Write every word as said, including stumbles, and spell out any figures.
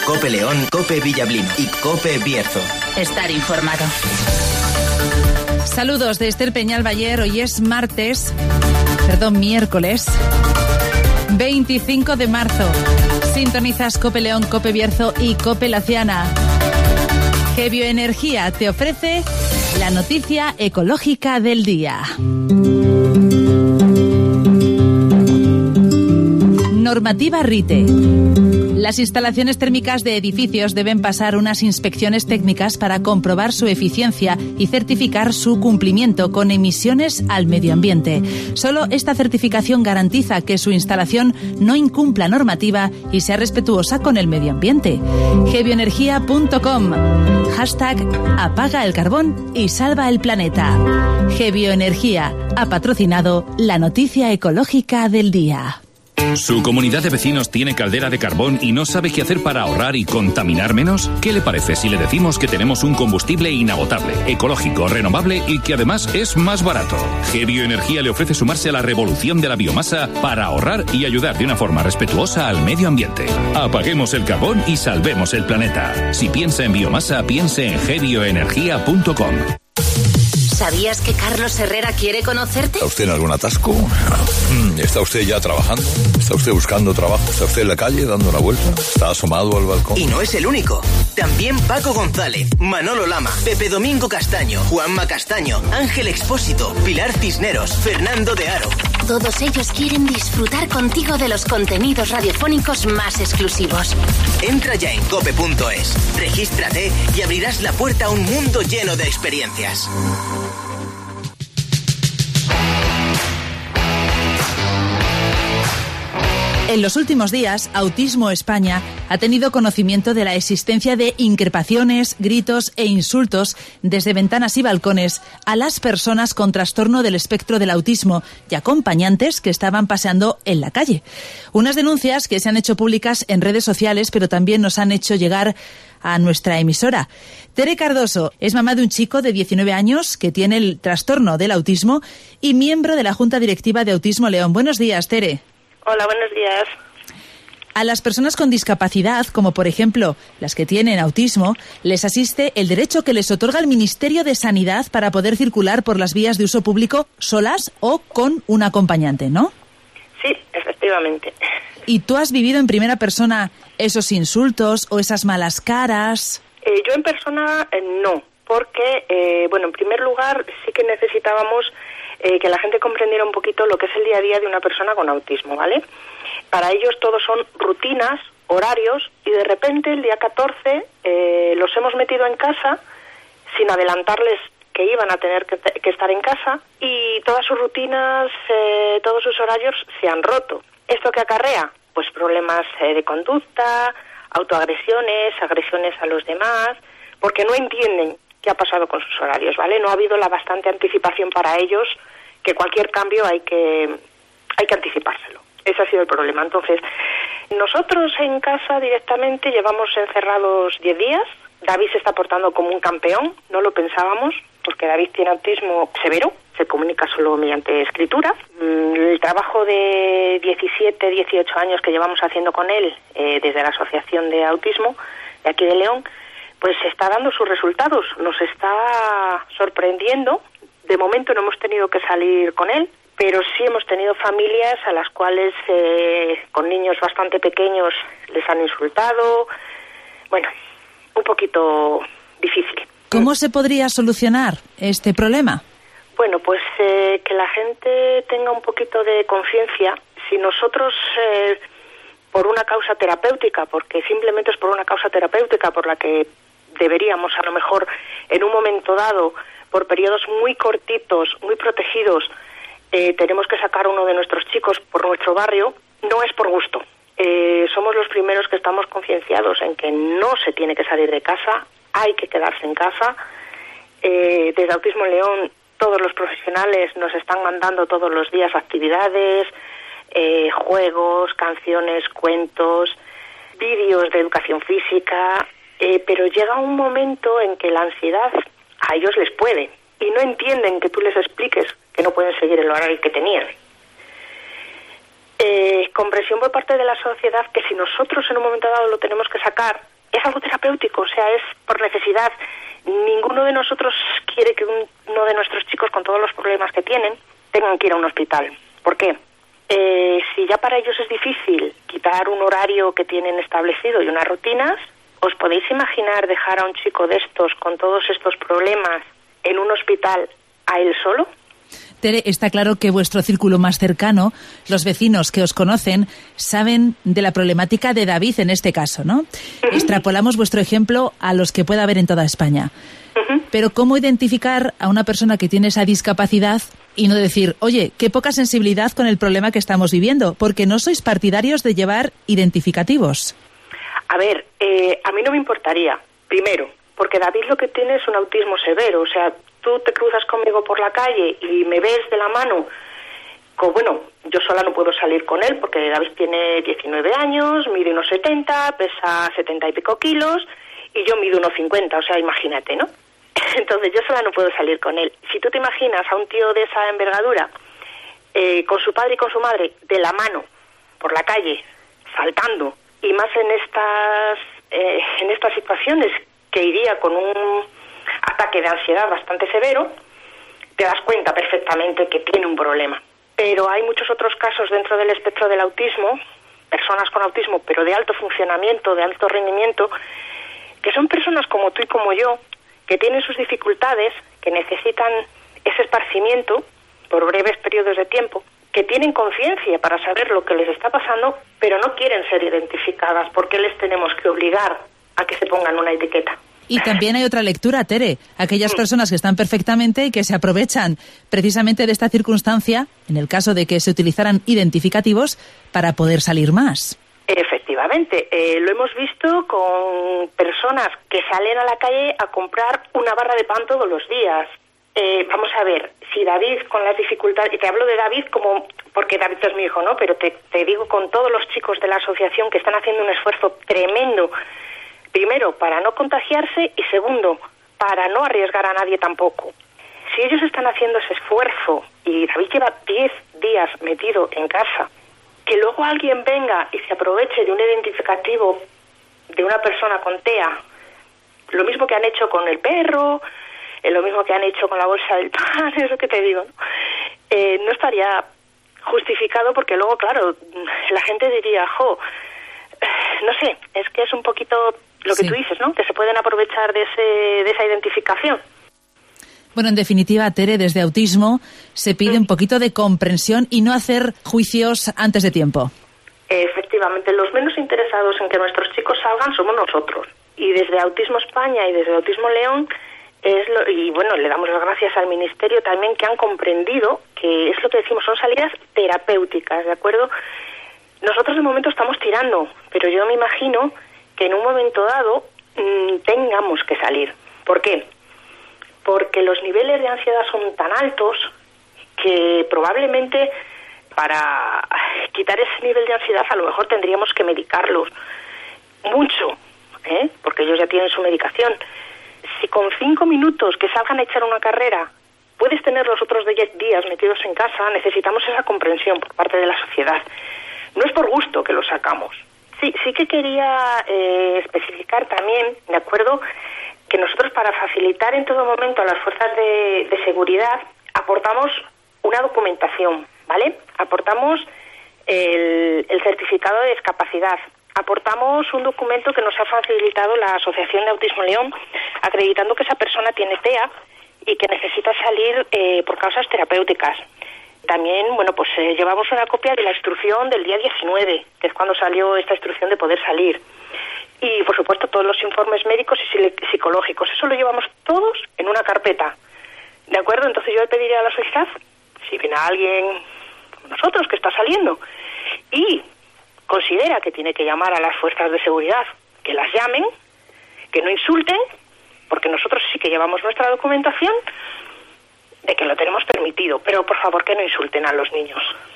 Cope León, Cope Villablino y Cope Bierzo. Estar informado. Saludos de Esther Peñal Bayer. Hoy es martes, perdón, miércoles veinticinco de marzo. Sintonizas Cope León, Cope Bierzo y Cope Laciana. Gebioenergía te ofrece la noticia ecológica del día. Normativa RITE. Las instalaciones térmicas de edificios deben pasar unas inspecciones técnicas para comprobar su eficiencia y certificar su cumplimiento con emisiones al medio ambiente. Solo esta certificación garantiza que su instalación no incumpla normativa y sea respetuosa con el medio ambiente. Gebioenergía punto com. Hashtag apaga el carbón y salva el planeta. Gebioenergía ha patrocinado la noticia ecológica del día. ¿Su comunidad de vecinos tiene caldera de carbón y no sabe qué hacer para ahorrar y contaminar menos? ¿Qué le parece si le decimos que tenemos un combustible inagotable, ecológico, renovable y que además es más barato? Gebioenergía le ofrece sumarse a la revolución de la biomasa para ahorrar y ayudar de una forma respetuosa al medio ambiente. Apaguemos el carbón y salvemos el planeta. Si piensa en biomasa, piense en gebioenergía punto com. ¿Sabías que Carlos Herrera quiere conocerte? ¿Está usted en algún atasco? ¿Está usted ya trabajando? ¿Está usted buscando trabajo? ¿Está usted en la calle dando una vuelta? ¿Está asomado al balcón? Y no es el único. También Paco González, Manolo Lama, Pepe Domingo Castaño, Juanma Castaño, Ángel Expósito, Pilar Cisneros, Fernando de Aro. Todos ellos quieren disfrutar contigo de los contenidos radiofónicos más exclusivos. Entra ya en cope punto es, regístrate y abrirás la puerta a un mundo lleno de experiencias. En los últimos días, Autismo España ha tenido conocimiento de la existencia de increpaciones, gritos e insultos desde ventanas y balcones a las personas con trastorno del espectro del autismo y acompañantes que estaban paseando en la calle. Unas denuncias que se han hecho públicas en redes sociales, pero también nos han hecho llegar a nuestra emisora. Tere Cardoso es mamá de un chico de diecinueve años que tiene el trastorno del autismo y miembro de la Junta Directiva de Autismo León. Buenos días, Tere. Hola, buenos días. A las personas con discapacidad, como por ejemplo las que tienen autismo, les asiste el derecho que les otorga el Ministerio de Sanidad para poder circular por las vías de uso público solas o con un acompañante, ¿no? Sí, efectivamente. ¿Y tú has vivido en primera persona esos insultos o esas malas caras? Eh, yo en persona eh, no, porque, eh, bueno, en primer lugar sí que necesitábamos eh, que la gente comprendiera un poquito lo que es el día a día de una persona con autismo, ¿vale? Para ellos todos son rutinas, horarios, y de repente el día catorce eh, los hemos metido en casa sin adelantarles que iban a tener que, que estar en casa, y todas sus rutinas, eh, todos sus horarios se han roto. ¿Esto qué acarrea? Pues problemas eh, de conducta, autoagresiones, agresiones a los demás, porque no entienden qué ha pasado con sus horarios, ¿vale? No ha habido la bastante anticipación para ellos, que cualquier cambio hay que, hay que anticipárselo. Ese ha sido el problema. Entonces, nosotros en casa directamente llevamos encerrados diez días. David se está portando como un campeón, no lo pensábamos, porque David tiene autismo severo, se comunica solo mediante escritura. El trabajo de diecisiete, dieciocho años que llevamos haciendo con él, eh, desde la Asociación de Autismo de aquí de León, pues está dando sus resultados, nos está sorprendiendo. De momento no hemos tenido que salir con él, pero sí hemos tenido familias a las cuales eh, con niños bastante pequeños les han insultado. Bueno, un poquito difícil. ¿Cómo se podría solucionar este problema? Bueno, pues eh, que la gente tenga un poquito de conciencia. Si nosotros, eh, por una causa terapéutica, porque simplemente es por una causa terapéutica por la que deberíamos a lo mejor en un momento dado, por periodos muy cortitos, muy protegidos, eh, tenemos que sacar uno de nuestros chicos por nuestro barrio, no es por gusto. Eh, somos los primeros que estamos concienciados en que no se tiene que salir de casa, hay que quedarse en casa. Eh, desde Autismo León, todos los profesionales nos están mandando todos los días actividades, eh, juegos, canciones, cuentos, vídeos de educación física, eh, pero llega un momento en que la ansiedad a ellos les puede y no entienden que tú les expliques que no pueden seguir el horario que tenían. Eh, comprensión por parte de la sociedad que si nosotros en un momento dado lo tenemos que sacar, es algo terapéutico, o sea, es por necesidad. Ninguno de nosotros quiere que uno de nuestros chicos, con todos los problemas que tienen, tengan que ir a un hospital. ¿Por qué? Eh, si ya para ellos es difícil quitar un horario que tienen establecido y unas rutinas, ¿os podéis imaginar dejar a un chico de estos con todos estos problemas en un hospital a él solo? Tere, está claro que vuestro círculo más cercano, los vecinos que os conocen, saben de la problemática de David en este caso, ¿no? Uh-huh. Extrapolamos vuestro ejemplo a los que pueda haber en toda España. Uh-huh. Pero ¿cómo identificar a una persona que tiene esa discapacidad y no decir, oye, qué poca sensibilidad con el problema que estamos viviendo? Porque no sois partidarios de llevar identificativos. A ver, eh, a mí no me importaría, primero, porque David lo que tiene es un autismo severo, o sea, tú te cruzas conmigo por la calle y me ves de la mano, con, bueno, yo sola no puedo salir con él porque David tiene diecinueve años, mide unos setenta, pesa setenta y pico kilos y yo mido unos cincuenta, o sea, imagínate, ¿no? Entonces yo sola no puedo salir con él. Si tú te imaginas a un tío de esa envergadura, eh, con su padre y con su madre, de la mano, por la calle, saltando, y más en estas, eh, en estas situaciones que iría con un ataque de ansiedad bastante severo, te das cuenta perfectamente que tiene un problema. Pero hay muchos otros casos dentro del espectro del autismo, personas con autismo, pero de alto funcionamiento, de alto rendimiento, que son personas como tú y como yo, que tienen sus dificultades, que necesitan ese esparcimiento por breves periodos de tiempo, que tienen conciencia para saber lo que les está pasando, pero no quieren ser identificadas porque les tenemos que obligar a que se pongan una etiqueta. Y también hay otra lectura, Tere, aquellas sí. personas que están perfectamente y que se aprovechan precisamente de esta circunstancia, en el caso de que se utilizaran identificativos, para poder salir más. Efectivamente, eh, lo hemos visto con personas que salen a la calle a comprar una barra de pan todos los días. Eh, vamos a ver, si David con las dificultades, y te hablo de David como, porque David es mi hijo, ¿no? Pero te, te digo con todos los chicos de la asociación que están haciendo un esfuerzo tremendo, primero, para no contagiarse y segundo, para no arriesgar a nadie tampoco. Si ellos están haciendo ese esfuerzo y David lleva diez días metido en casa, que luego alguien venga y se aproveche de un identificativo de una persona con T E A, lo mismo que han hecho con el perro, eh, lo mismo que han hecho con la bolsa del pan, eso que te digo, ¿no? Eh, no estaría justificado porque luego, claro, la gente diría, jo, no sé, es que es un poquito lo que sí. tú dices, ¿no? Que se pueden aprovechar de ese de esa identificación. Bueno, en definitiva, Tere, desde Autismo se pide un poquito de comprensión y no hacer juicios antes de tiempo. Efectivamente, los menos interesados en que nuestros chicos salgan somos nosotros. Y desde Autismo España y desde Autismo León, es lo, y bueno, le damos las gracias al Ministerio también que han comprendido que es lo que decimos, son salidas terapéuticas, ¿de acuerdo? Nosotros de momento estamos tirando, pero yo me imagino que en un momento dado mmm, tengamos que salir. ¿Por qué? Porque los niveles de ansiedad son tan altos que probablemente para quitar ese nivel de ansiedad a lo mejor tendríamos que medicarlos mucho, ¿eh? Porque ellos ya tienen su medicación. Si con cinco minutos que salgan a echar una carrera puedes tener los otros diez días metidos en casa, necesitamos esa comprensión por parte de la sociedad. No es por gusto que lo sacamos. Sí, sí que quería eh, especificar también, ¿de acuerdo?, que nosotros para facilitar en todo momento a las fuerzas de, de seguridad aportamos una documentación, ¿vale? Aportamos el, el certificado de discapacidad, aportamos un documento que nos ha facilitado la Asociación de Autismo León, acreditando que esa persona tiene T E A y que necesita salir eh, por causas terapéuticas. También, bueno, pues eh, llevamos una copia de la instrucción del día diecinueve, que es cuando salió esta instrucción de poder salir. Y, por supuesto, todos los informes médicos y psicológicos. Eso lo llevamos todos en una carpeta. ¿De acuerdo? Entonces yo le pediría a la sociedad, si viene alguien como nosotros que está saliendo y considera que tiene que llamar a las fuerzas de seguridad, que las llamen, que no insulten, porque nosotros sí que llevamos nuestra documentación de que lo tenemos permitido, pero por favor que no insulten a los niños.